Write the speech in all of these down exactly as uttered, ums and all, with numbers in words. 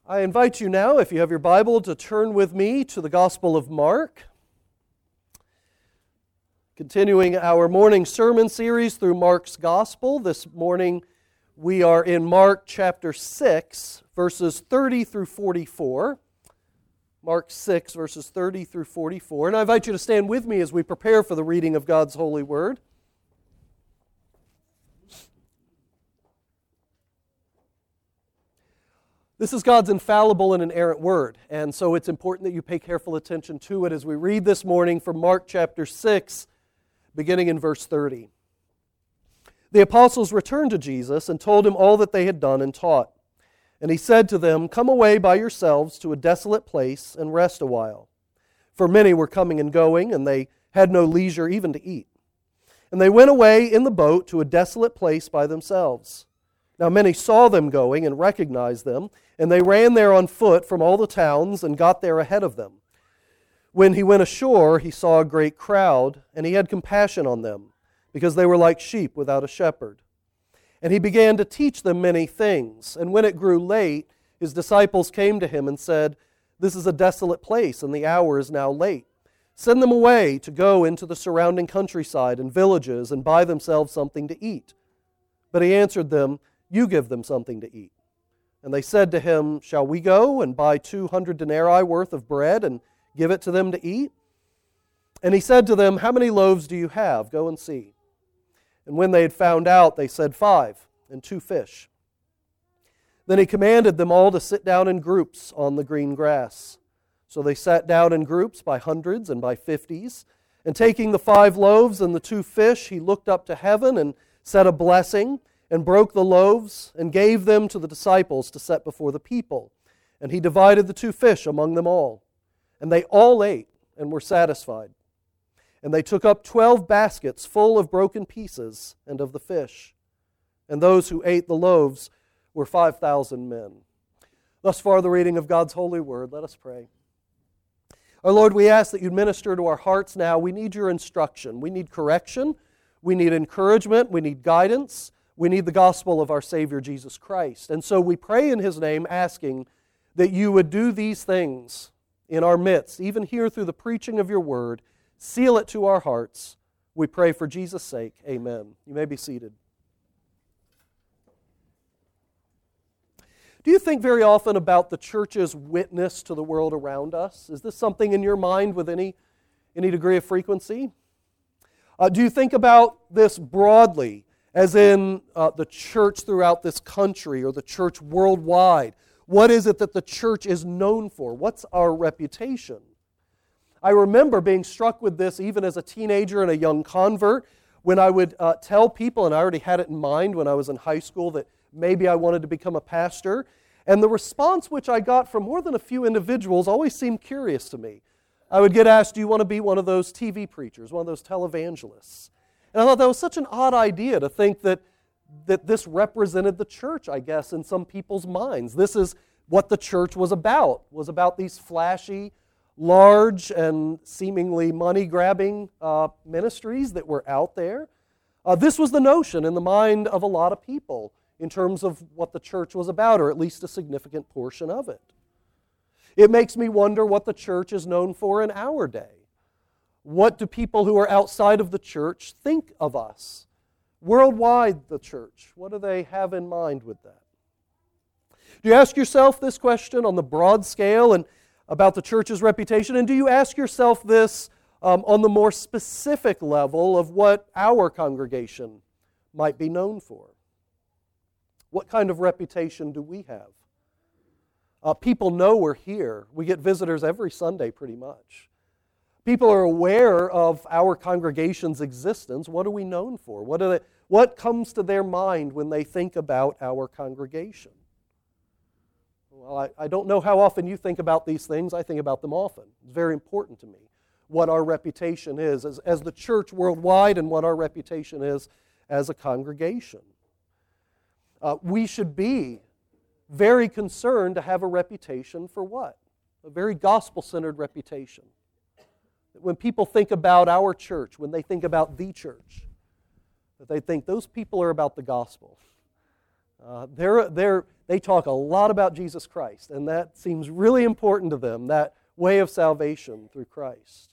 I invite you now, if you have your Bible, to turn with me to the Gospel of Mark. Continuing our morning sermon series through Mark's Gospel. This morning we are in Mark chapter six, verses thirty through forty-four. Mark six, verses thirty through forty-four. And I invite you to stand with me as we prepare for the reading of God's holy word. This is God's infallible and inerrant word, and so it's important that you pay careful attention to it as we read this morning from Mark chapter six, beginning in verse thirty. The apostles returned to Jesus and told him all that they had done and taught. And he said to them, "Come away by yourselves to a desolate place and rest a while." For many were coming and going, and they had no leisure even to eat. And they went away in the boat to a desolate place by themselves. Now many saw them going and recognized them, and they ran there on foot from all the towns and got there ahead of them. When he went ashore, he saw a great crowd, and he had compassion on them, because they were like sheep without a shepherd. And he began to teach them many things. And when it grew late, his disciples came to him and said, "This is a desolate place, and the hour is now late. Send them away to go into the surrounding countryside and villages and buy themselves something to eat." But he answered them, "You give them something to eat." And they said to him, "Shall we go and buy two hundred denarii worth of bread and give it to them to eat?" And he said to them, "How many loaves do you have? Go and see." And when they had found out, they said, "Five, and two fish." Then he commanded them all to sit down in groups on the green grass. So they sat down in groups by hundreds and by fifties. And taking the five loaves and the two fish, he looked up to heaven and said a blessing, and broke the loaves, and gave them to the disciples to set before the people. And he divided the two fish among them all. And they all ate and were satisfied. And they took up twelve baskets full of broken pieces and of the fish. And those who ate the loaves were five thousand men. Thus far the reading of God's holy word. Let us pray. Our Lord, we ask that you'd minister to our hearts now. We need your instruction. We need correction. We need encouragement. We need guidance. We need the gospel of our Savior Jesus Christ. And so we pray in His name, asking that you would do these things in our midst, even here through the preaching of your word. Seal it to our hearts. We pray for Jesus' sake. Amen. You may be seated. Do you think very often about the church's witness to the world around us? Is this something in your mind with any, any degree of frequency? Uh, do you think about this broadly, as in uh, the church throughout this country or the church worldwide? What is it that the church is known for? What's our reputation? I remember being struck with this even as a teenager and a young convert when I would uh, tell people, and I already had it in mind when I was in high school, that maybe I wanted to become a pastor. And the response which I got from more than a few individuals always seemed curious to me. I would get asked, "Do you want to be one of those T V preachers, one of those televangelists?" And I thought that was such an odd idea to think that, that this represented the church, I guess, in some people's minds. This is what the church was about, was about these flashy, large, and seemingly money-grabbing uh, ministries that were out there. Uh, this was the notion in the mind of a lot of people in terms of what the church was about, or at least a significant portion of it. It makes me wonder what the church is known for in our day. What do people who are outside of the church think of us? Worldwide, the church, what do they have in mind with that? Do you ask yourself this question on the broad scale and about the church's reputation? And do you ask yourself this um, on the more specific level of what our congregation might be known for? What kind of reputation do we have? Uh, people know we're here. We get visitors every Sunday pretty much. People are aware of our congregation's existence. What are we known for? What, are they, what comes to their mind when they think about our congregation? Well, I, I don't know how often you think about these things. I think about them often. It's very important to me what our reputation is as, as the church worldwide and what our reputation is as a congregation. Uh, we should be very concerned to have a reputation for what? A very gospel-centered reputation. When people think about our church, when they think about the church, that they think those people are about the gospel. Uh, they're, they're, they talk a lot about Jesus Christ, and that seems really important to them, that way of salvation through Christ.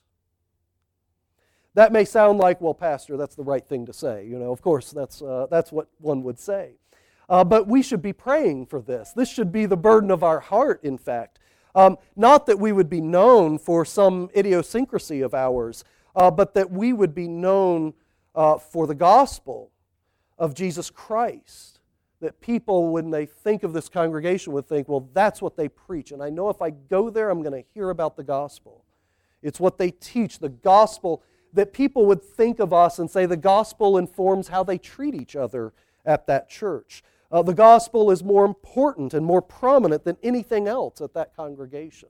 That may sound like, well, Pastor, that's the right thing to say. You know, of course, that's, uh, that's what one would say. Uh, but we should be praying for this. This should be the burden of our heart, in fact. Um, not that we would be known for some idiosyncrasy of ours, uh, but that we would be known uh, for the gospel of Jesus Christ. That people, when they think of this congregation, would think, well, that's what they preach. And I know if I go there, I'm going to hear about the gospel. It's what they teach, the gospel, that people would think of us and say the gospel informs how they treat each other at that church. Uh, the gospel is more important and more prominent than anything else at that congregation.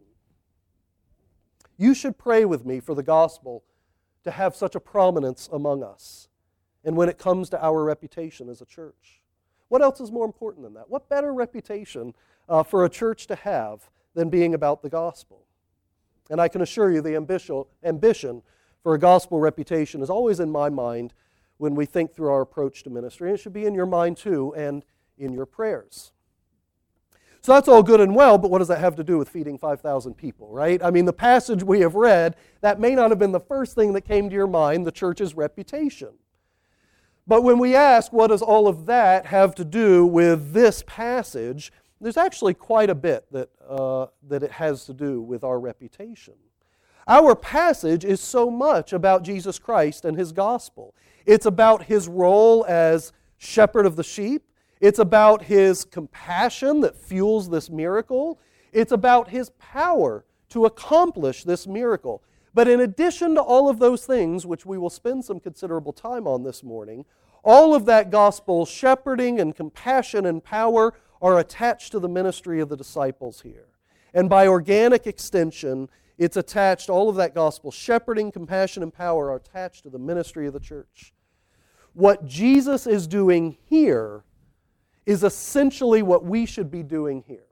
You should pray with me for the gospel to have such a prominence among us and when it comes to our reputation as a church. What else is more important than that? What better reputation uh, for a church to have than being about the gospel? And I can assure you the ambition, ambition for a gospel reputation is always in my mind when we think through our approach to ministry. And it should be in your mind too and in your prayers. So that's all good and well, but what does that have to do with feeding five thousand people, right? I mean, the passage we have read, that may not have been the first thing that came to your mind, the church's reputation. But when we ask, what does all of that have to do with this passage, there's actually quite a bit that, uh, that it has to do with our reputation. Our passage is so much about Jesus Christ and His gospel. It's about His role as shepherd of the sheep. It's about His compassion that fuels this miracle. It's about His power to accomplish this miracle. But in addition to all of those things, which we will spend some considerable time on this morning, all of that gospel shepherding and compassion and power are attached to the ministry of the disciples here. And by organic extension, it's attached, all of that gospel shepherding, compassion, and power are attached to the ministry of the church. What Jesus is doing here is essentially what we should be doing here.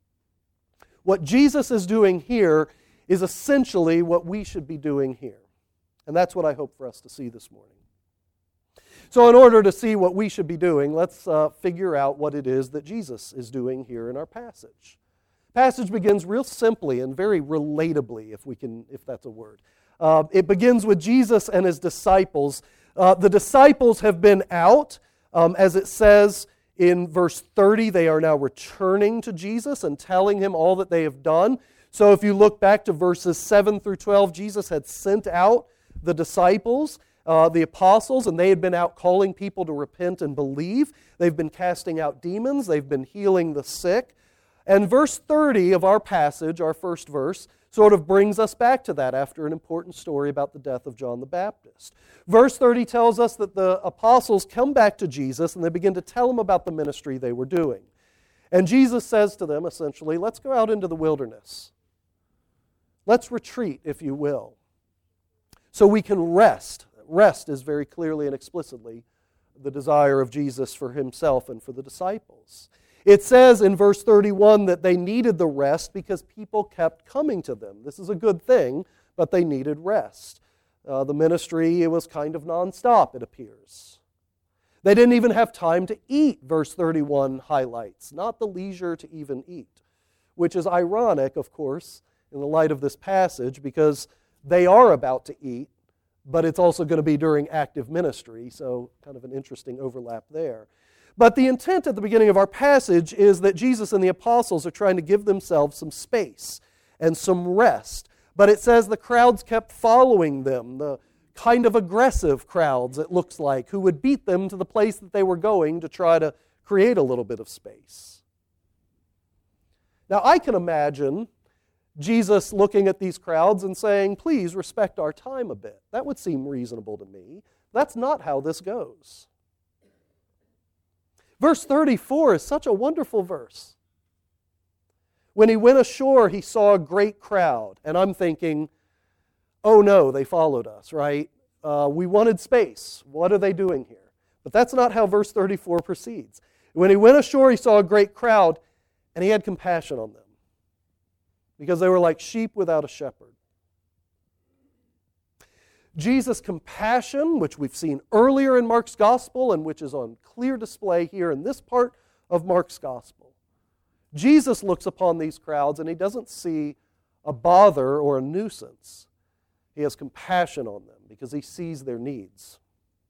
What Jesus is doing here is essentially what we should be doing here. And that's what I hope for us to see this morning. So in order to see what we should be doing, let's uh, figure out what it is that Jesus is doing here in our passage. The passage begins real simply and very relatably, if we can, if that's a word. Uh, it begins with Jesus and His disciples. Uh, the disciples have been out, um, as it says in verse thirty, they are now returning to Jesus and telling Him all that they have done. So if you look back to verses seven through twelve, Jesus had sent out the disciples, uh, the apostles, and they had been out calling people to repent and believe. They've been casting out demons. They've been healing the sick. And verse thirty of our passage, our first verse, sort of brings us back to that after an important story about the death of John the Baptist. Verse thirty tells us that the apostles come back to Jesus and they begin to tell Him about the ministry they were doing. And Jesus says to them, essentially, let's go out into the wilderness. Let's retreat, if you will, so we can rest. Rest is very clearly and explicitly the desire of Jesus for Himself and for the disciples. It says in verse thirty-one that they needed the rest because people kept coming to them. This is a good thing, but they needed rest. Uh, the ministry, it was kind of nonstop, it appears. They didn't even have time to eat, verse thirty-one highlights, not the leisure to even eat, which is ironic, of course, in the light of this passage, because they are about to eat, but it's also going to be during active ministry, so kind of an interesting overlap there. But the intent at the beginning of our passage is that Jesus and the apostles are trying to give themselves some space and some rest. But it says the crowds kept following them, the kind of aggressive crowds, it looks like, who would beat them to the place that they were going to try to create a little bit of space. Now, I can imagine Jesus looking at these crowds and saying, please respect our time a bit. That would seem reasonable to me. That's not how this goes. Verse thirty-four is such a wonderful verse. When He went ashore, He saw a great crowd. And I'm thinking, oh no, they followed us, right? Uh, we wanted space. What are they doing here? But that's not how verse thirty-four proceeds. When He went ashore, He saw a great crowd, and He had compassion on them, because they were like sheep without a shepherd. Jesus' compassion, which we've seen earlier in Mark's gospel and which is on clear display here in this part of Mark's gospel. Jesus looks upon these crowds and he doesn't see a bother or a nuisance. He has compassion on them because he sees their needs.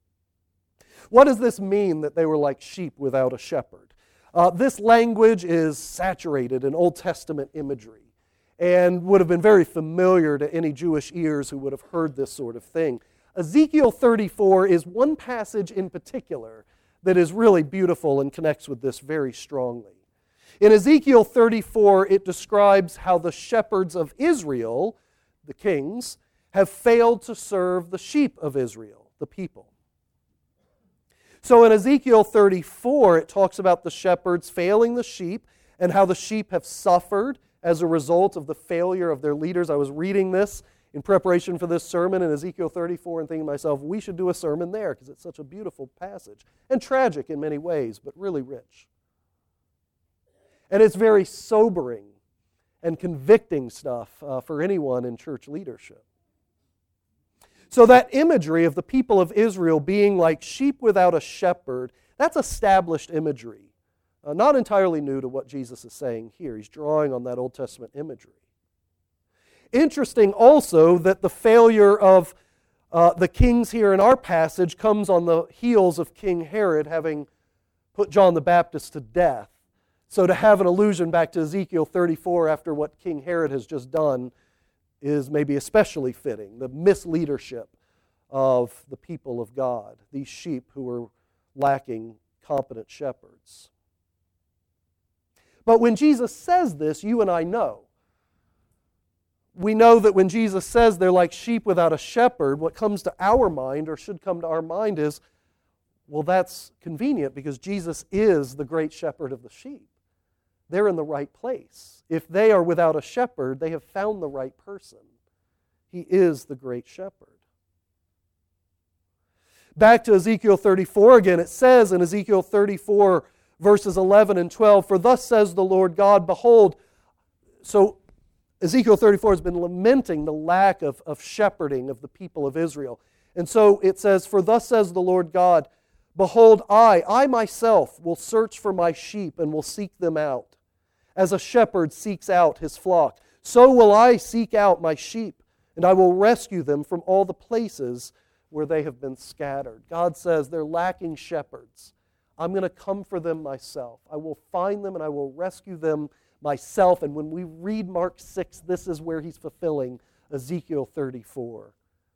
What does this mean that they were like sheep without a shepherd? Uh, this language is saturated in Old Testament imagery and would have been very familiar to any Jewish ears who would have heard this sort of thing. Ezekiel thirty-four is one passage in particular that is really beautiful and connects with this very strongly. In Ezekiel thirty-four, it describes how the shepherds of Israel, the kings, have failed to serve the sheep of Israel, the people. So in Ezekiel thirty-four, it talks about the shepherds failing the sheep and how the sheep have suffered as a result of the failure of their leaders. I was reading this in preparation for this sermon in Ezekiel thirty-four and thinking to myself, we should do a sermon there because it's such a beautiful passage and tragic in many ways, but really rich. And it's very sobering and convicting stuff uh, for anyone in church leadership. So that imagery of the people of Israel being like sheep without a shepherd, that's established imagery. Uh, not entirely new to what Jesus is saying here. He's drawing on that Old Testament imagery. Interesting also that the failure of uh, the kings here in our passage comes on the heels of King Herod having put John the Baptist to death. So to have an allusion back to Ezekiel thirty-four after what King Herod has just done is maybe especially fitting, the misleadership of the people of God, these sheep who were lacking competent shepherds. But when Jesus says this, you and I know. We know that when Jesus says they're like sheep without a shepherd, what comes to our mind, or should come to our mind, is, well, that's convenient because Jesus is the great shepherd of the sheep. They're in the right place. If they are without a shepherd, they have found the right person. He is the great shepherd. Back to Ezekiel thirty-four again, it says in Ezekiel thirty-four, verses eleven and twelve, "For thus says the Lord God, behold," so Ezekiel thirty-four has been lamenting the lack of, of shepherding of the people of Israel. And so it says, "For thus says the Lord God, behold, I, I myself will search for my sheep and will seek them out. As a shepherd seeks out his flock, so will I seek out my sheep, and I will rescue them from all the places where they have been scattered." God says they're lacking shepherds. I'm going to come for them myself. I will find them and I will rescue them myself. And when we read Mark six, this is where he's fulfilling Ezekiel thirty-four.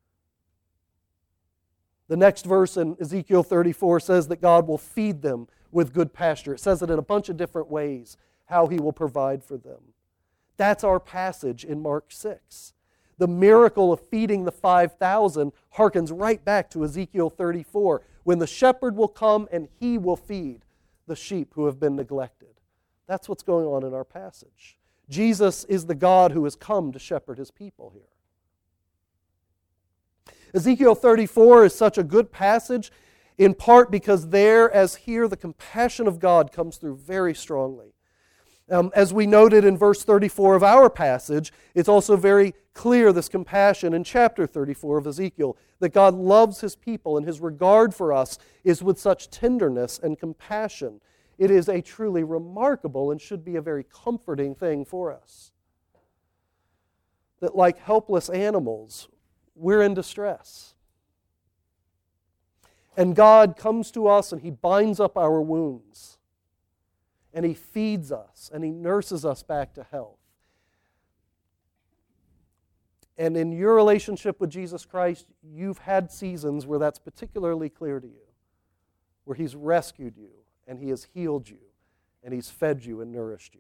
The next verse in Ezekiel thirty-four says that God will feed them with good pasture. It says it in a bunch of different ways, how he will provide for them. That's our passage in Mark six. The miracle of feeding the five thousand harkens right back to Ezekiel thirty-four, when the shepherd will come and he will feed the sheep who have been neglected. That's what's going on in our passage. Jesus is the God who has come to shepherd his people here. Ezekiel thirty-four is such a good passage, in part because there, as here, the compassion of God comes through very strongly. Um, as we noted in verse thirty-four of our passage, it's also very clear, this compassion in chapter thirty-four of Ezekiel, that God loves his people and his regard for us is with such tenderness and compassion. It is a truly remarkable and should be a very comforting thing for us. That like helpless animals, we're in distress. And God comes to us and he binds up our wounds. And he feeds us and he nurses us back to health. And in your relationship with Jesus Christ, you've had seasons where that's particularly clear to you, where he's rescued you and he has healed you and he's fed you and nourished you.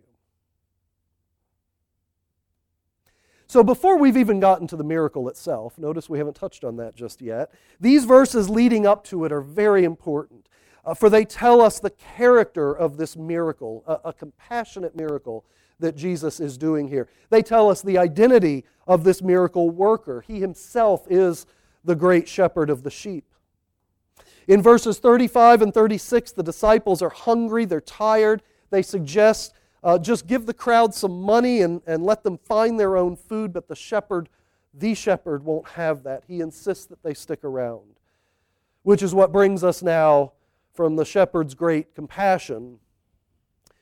So before we've even gotten to the miracle itself, notice we haven't touched on that just yet, these verses leading up to it are very important. Uh, for they tell us the character of this miracle, a, a compassionate miracle that Jesus is doing here. They tell us the identity of this miracle worker. He himself is the great shepherd of the sheep. In verses thirty-five and thirty-six, the disciples are hungry, they're tired. They suggest, uh, just give the crowd some money and, and let them find their own food, but the shepherd, the shepherd won't have that. He insists that they stick around, which is what brings us now from the shepherd's great compassion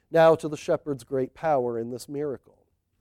Now to the shepherd's great power in this miracle.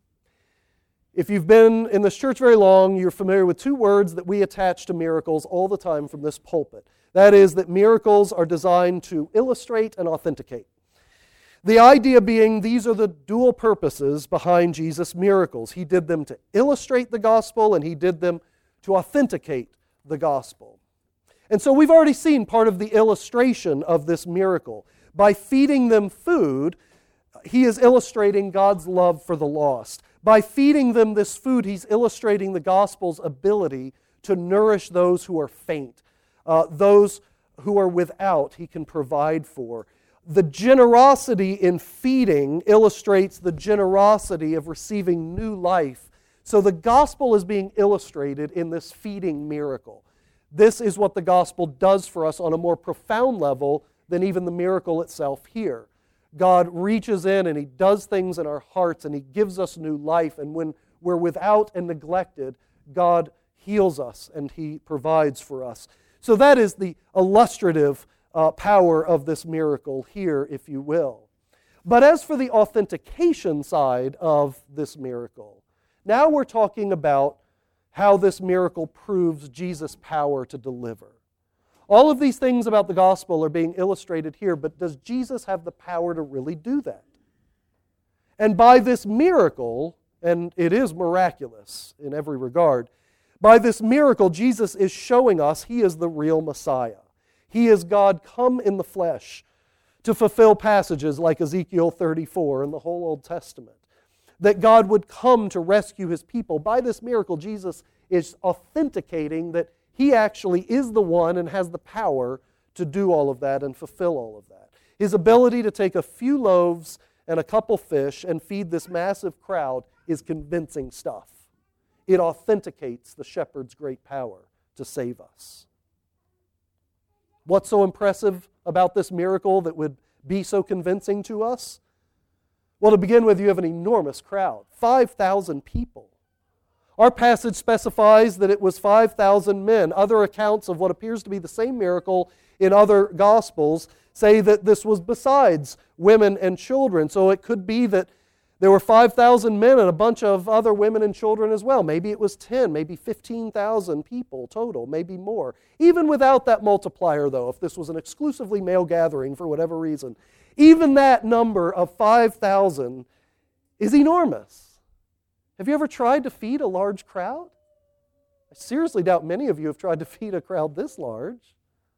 If you've been in this church very long, you're familiar with two words that we attach to miracles all the time from this pulpit. That is, that miracles are designed to illustrate and authenticate. The idea being these are the dual purposes behind Jesus' miracles. He did them to illustrate the gospel, and he did them to authenticate the gospel. And so we've already seen part of the illustration of this miracle. By feeding them food, he is illustrating God's love for the lost. By feeding them this food, he's illustrating the gospel's ability to nourish those who are faint, uh, those who are without, he can provide for. The generosity in feeding illustrates the generosity of receiving new life. So the gospel is being illustrated in this feeding miracle. This is what the gospel does for us on a more profound level than even the miracle itself here. God reaches in and he does things in our hearts and he gives us new life. And when we're without and neglected, God heals us and he provides for us. So that is the illustrative uh, power of this miracle here, if you will. But as for the authentication side of this miracle, now we're talking about how this miracle proves Jesus' power to deliver. All of these things about the gospel are being illustrated here, but does Jesus have the power to really do that? And by this miracle, and it is miraculous in every regard, by this miracle, Jesus is showing us he is the real Messiah. He is God come in the flesh to fulfill passages like Ezekiel thirty-four and the whole Old Testament. That God would come to rescue his people. By this miracle, Jesus is authenticating that he actually is the one and has the power to do all of that and fulfill all of that. His ability to take a few loaves and a couple fish and feed this massive crowd is convincing stuff. It authenticates the shepherd's great power to save us. What's so impressive about this miracle that would be so convincing to us? Well, to begin with, you have an enormous crowd, five thousand people. Our passage specifies that it was five thousand men. Other accounts of what appears to be the same miracle in other Gospels say that this was besides women and children. So it could be that there were five thousand men and a bunch of other women and children as well. Maybe it was ten, maybe fifteen thousand people total, maybe more. Even without that multiplier, though, if this was an exclusively male gathering for whatever reason, even that number of five thousand is enormous. Have you ever tried to feed a large crowd? I seriously doubt many of you have tried to feed a crowd this large.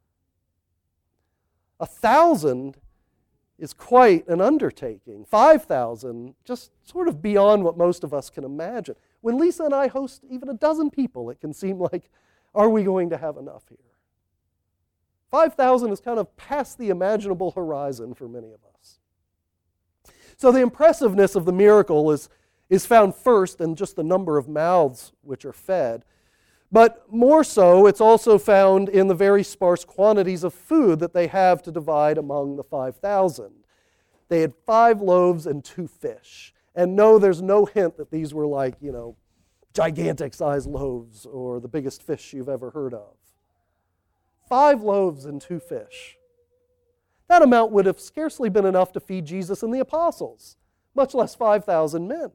A thousand is quite an undertaking. Five thousand, just sort of beyond what most of us can imagine. When Lisa and I host even a dozen people, it can seem like, are we going to have enough here? Five thousand is kind of past the imaginable horizon for many of us. So the impressiveness of the miracle is is found first in just the number of mouths which are fed. But more so, it's also found in the very sparse quantities of food that they have to divide among the five thousand. They had five loaves and two fish. And no, there's no hint that these were like, you know, gigantic-sized loaves or the biggest fish you've ever heard of. Five loaves and two fish. That amount would have scarcely been enough to feed Jesus and the apostles, much less five thousand men.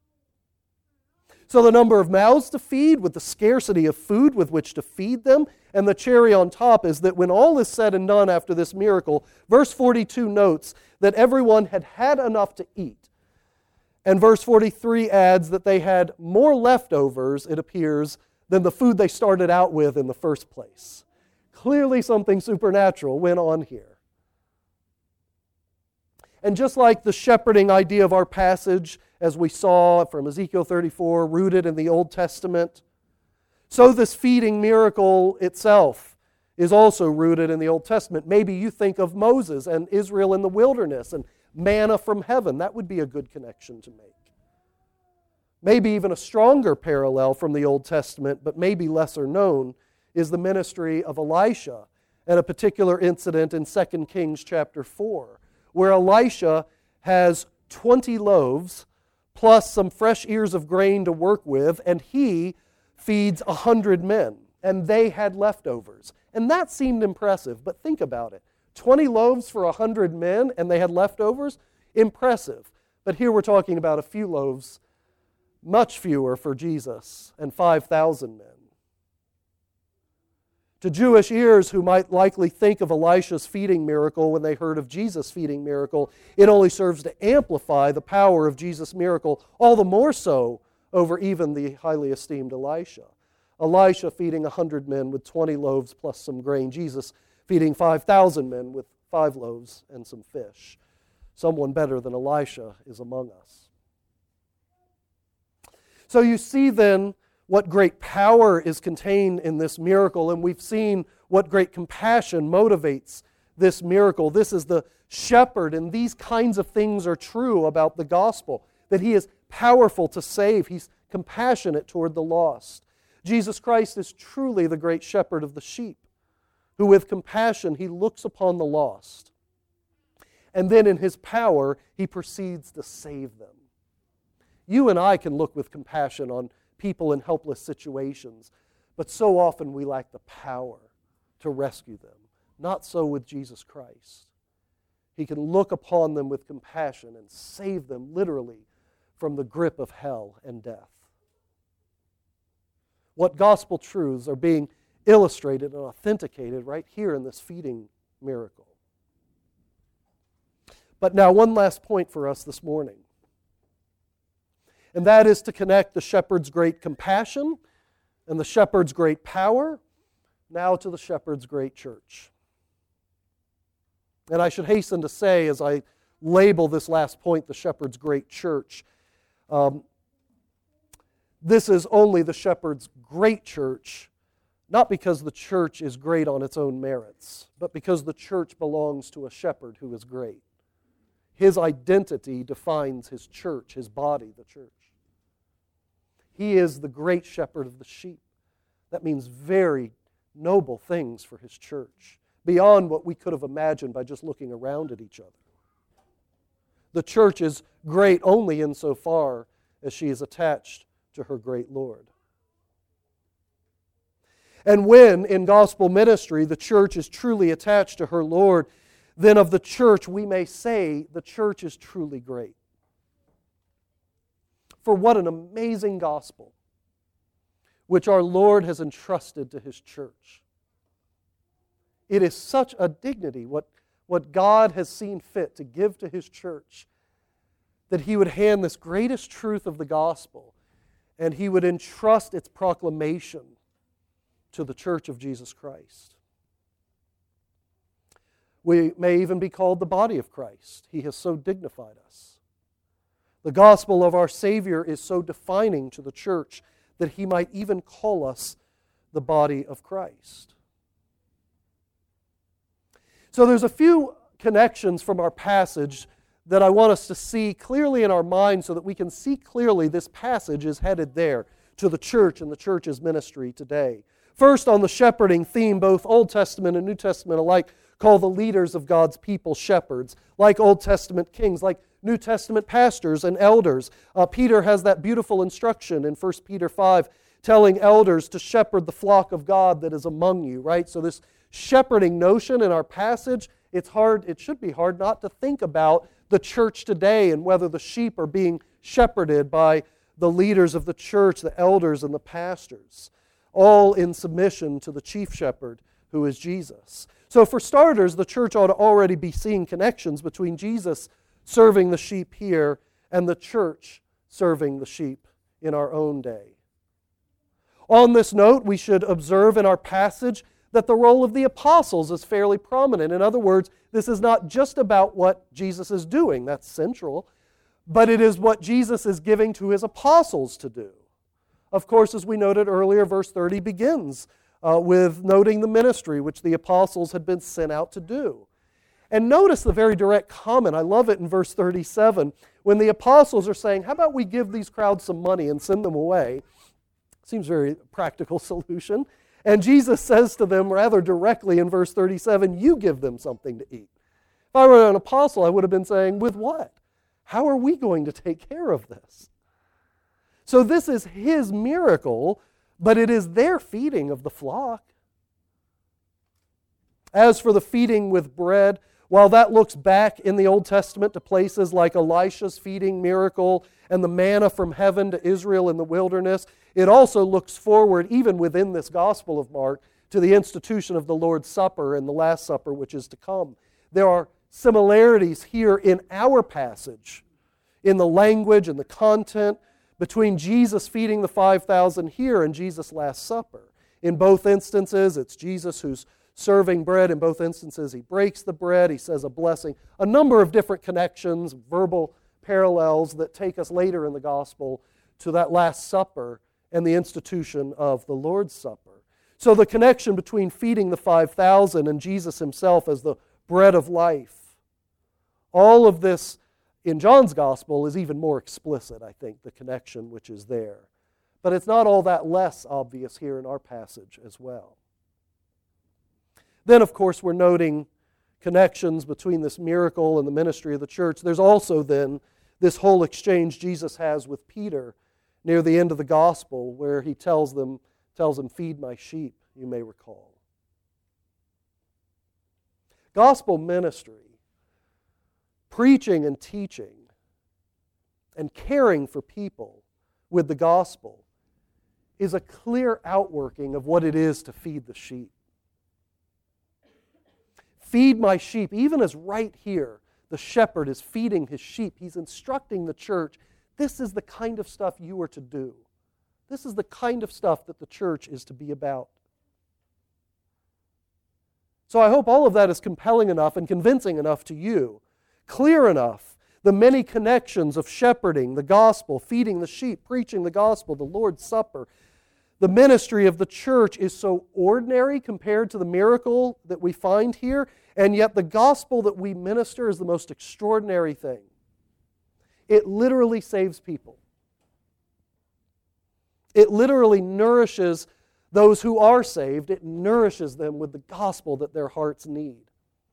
So the number of mouths to feed with the scarcity of food with which to feed them, and the cherry on top is that when all is said and done after this miracle, verse forty-two notes that everyone had had enough to eat. And verse forty-three adds that they had more leftovers, it appears, than the food they started out with in the first place. Clearly something supernatural went on here. And just like the shepherding idea of our passage, as we saw from Ezekiel thirty-four, rooted in the Old Testament, so this feeding miracle itself is also rooted in the Old Testament. Maybe you think of Moses and Israel in the wilderness and manna from heaven. That would be a good connection to make. Maybe even a stronger parallel from the Old Testament, but maybe lesser known, is the ministry of Elisha and a particular incident in Second Kings chapter four, where Elisha has twenty loaves plus some fresh ears of grain to work with, and he feeds a hundred men, and they had leftovers. And that seemed impressive, but think about it. twenty loaves for a hundred men, and they had leftovers? impressive. But here we're talking about a few loaves, much fewer for Jesus, and five thousand men. To Jewish ears who might likely think of Elisha's feeding miracle when they heard of Jesus' feeding miracle, it only serves to amplify the power of Jesus' miracle, all the more so over even the highly esteemed Elisha. Elisha feeding one hundred men with twenty loaves plus some grain. Jesus feeding five thousand men with five loaves and some fish. Someone better than Elisha is among us. So you see then what great power is contained in this miracle, and we've seen what great compassion motivates this miracle. This is the shepherd, and these kinds of things are true about the gospel, that he is powerful to save. He's compassionate toward the lost. Jesus Christ is truly the great shepherd of the sheep, who with compassion he looks upon the lost, and then in his power he proceeds to save them. You and I can look with compassion on people in helpless situations, but so often we lack the power to rescue them. Not so with Jesus Christ. He can look upon them with compassion and save them literally from the grip of hell and death. What gospel truths are being illustrated and authenticated right here in this feeding miracle. But now one last point for us this morning. And that is to connect the shepherd's great compassion and the shepherd's great power now to the shepherd's great church. And I should hasten to say, as I label this last point, the shepherd's great church, um, this is only the shepherd's great church, not because the church is great on its own merits, but because the church belongs to a shepherd who is great. His identity defines his church, his body, the church. He is the great shepherd of the sheep. That means very noble things for his church, beyond what we could have imagined by just looking around at each other. The church is great only insofar as she is attached to her great Lord. And when, in gospel ministry, the church is truly attached to her Lord, then of the church we may say the church is truly great. For what an amazing gospel which our Lord has entrusted to his church. It is such a dignity what, what God has seen fit to give to his church, that he would hand this greatest truth of the gospel and he would entrust its proclamation to the church of Jesus Christ. We may even be called the body of Christ. He has so dignified us. The gospel of our Savior is so defining to the church that he might even call us the body of Christ. So there's a few connections from our passage that I want us to see clearly in our minds so that we can see clearly this passage is headed there to the church and the church's ministry today. First, on the shepherding theme, both Old Testament and New Testament alike call the leaders of God's people shepherds, like Old Testament kings, like New Testament pastors and elders. Uh, Peter has that beautiful instruction in First Peter five, telling elders to shepherd the flock of God that is among you, right? So this shepherding notion in our passage, it's hard, it should be hard not to think about the church today and whether the sheep are being shepherded by the leaders of the church, the elders and the pastors, all in submission to the chief shepherd who is Jesus. So for starters, the church ought to already be seeing connections between Jesus serving the sheep here and the church serving the sheep in our own day. On this note, we should observe in our passage that the role of the apostles is fairly prominent. In other words, this is not just about what Jesus is doing, that's central, but it is what Jesus is giving to his apostles to do. Of course, as we noted earlier, verse thirty begins uh, with noting the ministry which the apostles had been sent out to do. And notice the very direct comment. I love it in verse thirty-seven. When the apostles are saying, how about we give these crowds some money and send them away? Seems very practical solution. And Jesus says to them rather directly in verse thirty-seven, you give them something to eat. If I were an apostle, I would have been saying, with what? How are we going to take care of this? So this is his miracle, but it is their feeding of the flock. As for the feeding with bread, While that looks back in the Old Testament to places like Elisha's feeding miracle and the manna from heaven to Israel in the wilderness, it also looks forward, even within this Gospel of Mark, to the institution of the Lord's Supper and the Last Supper, which is to come. There are similarities here in our passage, in the language and the content, between Jesus feeding the five thousand here and Jesus' Last Supper. In both instances, it's Jesus who's serving bread. In both instances, he breaks the bread, he says a blessing. A number of different connections, verbal parallels that take us later in the Gospel to that Last Supper and the institution of the Lord's Supper. So the connection between feeding the five thousand and Jesus himself as the bread of life, all of this in John's Gospel is even more explicit, I think, the connection which is there. But it's not all that less obvious here in our passage as well. Then, of course, we're noting connections between this miracle and the ministry of the church. There's also then this whole exchange Jesus has with Peter near the end of the Gospel where he tells them, tells him, "Feed my sheep," you may recall. Gospel ministry, preaching and teaching, and caring for people with the gospel is a clear outworking of what it is to feed the sheep. Feed my sheep, even as right here, the shepherd is feeding his sheep. He's instructing the church, this is the kind of stuff you are to do. This is the kind of stuff that the church is to be about. So I hope all of that is compelling enough and convincing enough to you, clear enough, the many connections of shepherding, the gospel, feeding the sheep, preaching the gospel, the Lord's Supper. The ministry of the church is so ordinary compared to the miracle that we find here, and yet the gospel that we minister is the most extraordinary thing. It literally saves people. It literally nourishes those who are saved. It nourishes them with the gospel that their hearts need.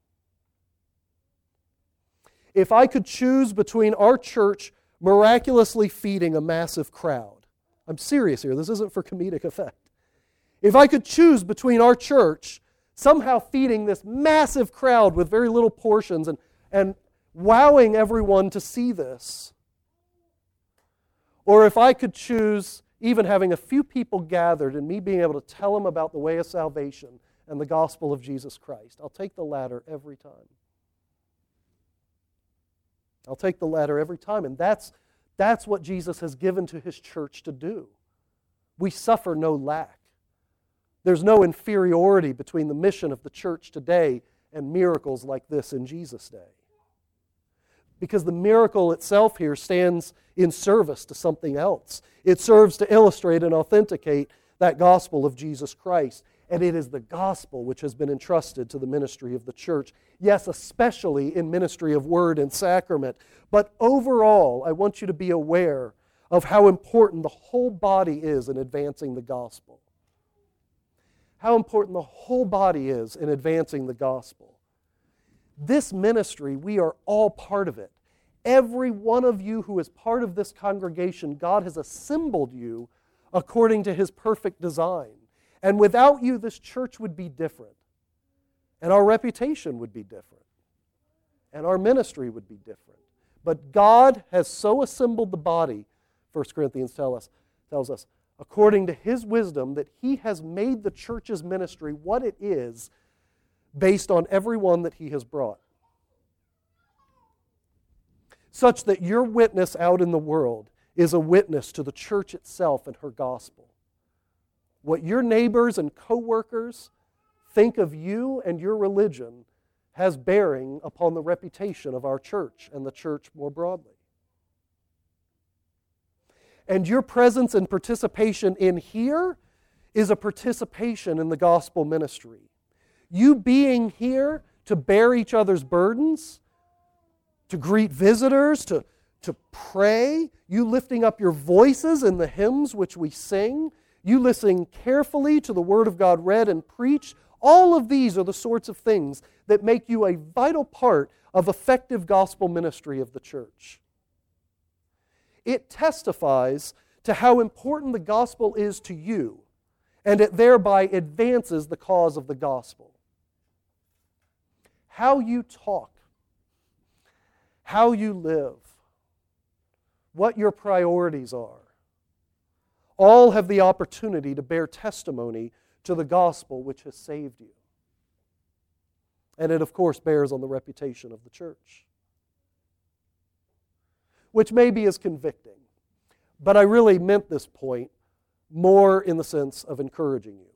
If I could choose between our church miraculously feeding a massive crowd, I'm serious here, this isn't for comedic effect. If I could choose between our church somehow feeding this massive crowd with very little portions and, and wowing everyone to see this, or if I could choose even having a few people gathered and me being able to tell them about the way of salvation and the gospel of Jesus Christ, I'll take the latter every time. I'll take the latter every time, and that's, that's what Jesus has given to His church to do. We suffer no lack. There's no inferiority between the mission of the church today and miracles like this in Jesus' day. Because the miracle itself here stands in service to something else. It serves to illustrate and authenticate that gospel of Jesus Christ. And it is the gospel which has been entrusted to the ministry of the church. Yes, especially in ministry of word and sacrament. But overall, I want you to be aware of how important the whole body is in advancing the gospel. How important the whole body is in advancing the gospel. This ministry, we are all part of it. Every one of you who is part of this congregation, God has assembled you according to His perfect design. And without you, this church would be different. And our reputation would be different. And our ministry would be different. But God has so assembled the body, First Corinthians tell us, tells us, according to His wisdom, that He has made the church's ministry what it is based on everyone that He has brought. Such that your witness out in the world is a witness to the church itself and her gospel. What your neighbors and co-workers think of you and your religion has bearing upon the reputation of our church and the church more broadly. And your presence and participation in here is a participation in the gospel ministry. You being here to bear each other's burdens, to greet visitors, to, to pray, you lifting up your voices in the hymns which we sing, you listening carefully to the Word of God read and preached, all of these are the sorts of things that make you a vital part of effective gospel ministry of the church. It testifies to how important the gospel is to you, and it thereby advances the cause of the gospel. how you talk, how you live, what your priorities are, all have the opportunity to bear testimony to the gospel which has saved you. And it, of course, bears on the reputation of the church, which maybe is convicting. But I really meant this point more in the sense of encouraging you.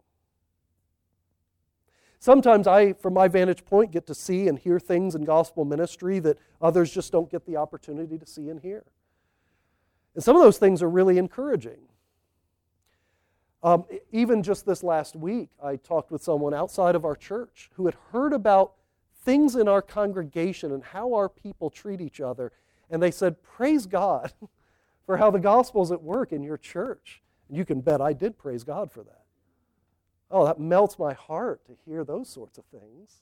Sometimes I, from my vantage point, get to see and hear things in gospel ministry that others just don't get the opportunity to see and hear. And some of those things are really encouraging. Um, even just this last week, I talked with someone outside of our church who had heard about things in our congregation and how our people treat each other. And they said, praise God for how the gospel's at work in your church. And you can bet I did praise God for that. Oh, that melts my heart to hear those sorts of things.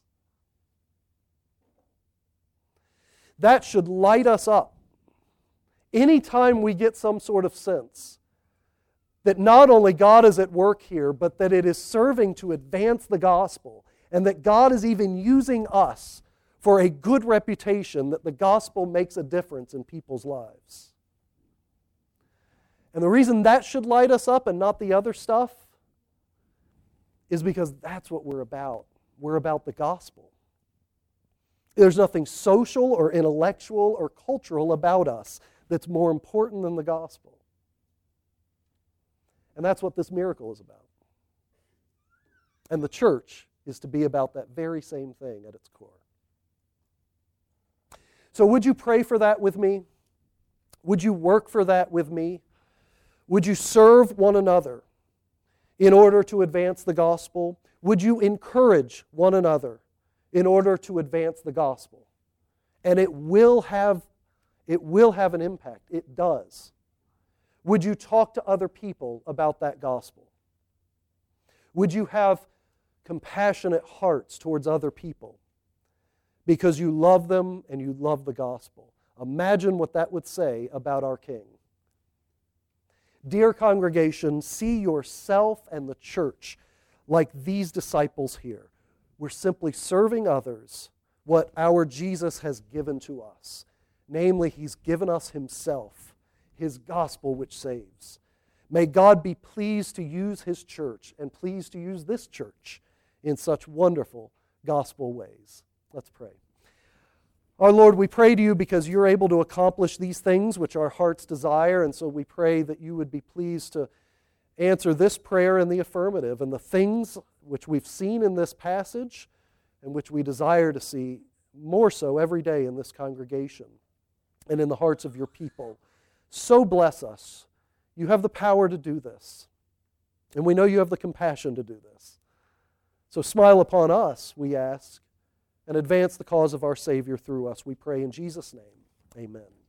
That should light us up. Anytime we get some sort of sense that not only God is at work here, but that it is serving to advance the gospel, and that God is even using us for a good reputation, that the gospel makes a difference in people's lives. And the reason that should light us up and not the other stuff is because that's what we're about. We're about the gospel. There's nothing social or intellectual or cultural about us that's more important than the gospel. And that's what this miracle is about. And the church is to be about that very same thing at its core. So would you pray for that with me? Would you work for that with me? Would you serve one another in order to advance the gospel? Would you encourage one another in order to advance the gospel? And it will have, it will have an impact. It does. Would you talk to other people about that gospel? Would you have compassionate hearts towards other people because you love them and you love the gospel? Imagine what that would say about our King. Dear congregation, see yourself and the church like these disciples here. We're simply serving others what our Jesus has given to us. Namely, He's given us Himself, His gospel which saves. May God be pleased to use His church and pleased to use this church in such wonderful gospel ways. Let's pray. Our Lord, we pray to You because You're able to accomplish these things which our hearts desire, and so we pray that You would be pleased to answer this prayer in the affirmative, and the things which we've seen in this passage and which we desire to see more so every day in this congregation and in the hearts of Your people. So bless us. You have the power to do this, and we know You have the compassion to do this. So smile upon us, we ask, and advance the cause of our Savior through us. We pray in Jesus' name. Amen.